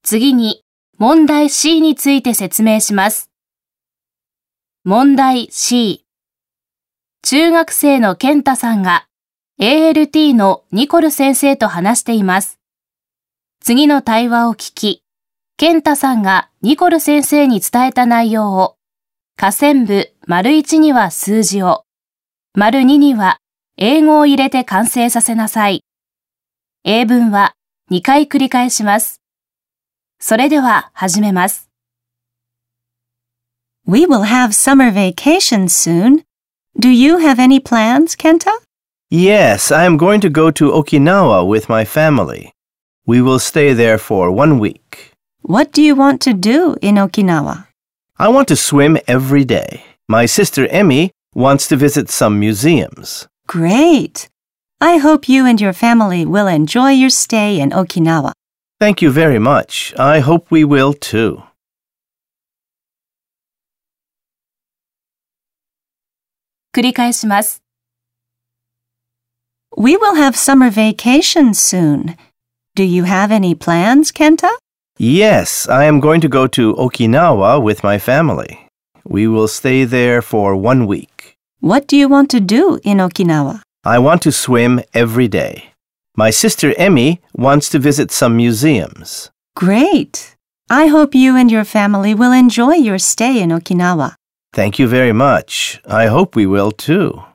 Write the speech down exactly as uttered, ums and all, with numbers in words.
次に、問題 C について説明します。問題 C。中学生の健太さんが エーエルティー のニコル先生と話しています。次の対話を聞き、健太さんがニコル先生に伝えた内容を、下線部丸いちには数字を、丸にには英語を入れて完成させなさい。英文はにかい繰り返します。それでは始めます。 We will have summer vacation soon. Do you have any plans, Kenta? Yes, I am going to go to Okinawa with my family. We will stay there for one week. What do you want to do in Okinawa? I want to swim every day. My sister Emmy wants to visit some museums. Great! I hope you and your family will enjoy your stay in Okinawa. Thank you very much. I hope we will too. 繰り返します。 We will have summer vacation soon. Do you have any plans, Kenta? Yes, I am going to go to Okinawa with my family. We will stay there for one week. What do you want to do in Okinawa? I want to swim every day. My sister Emmy wants to visit some museums. Great! I hope you and your family will enjoy your stay in Okinawa. Thank you very much. I hope we will too.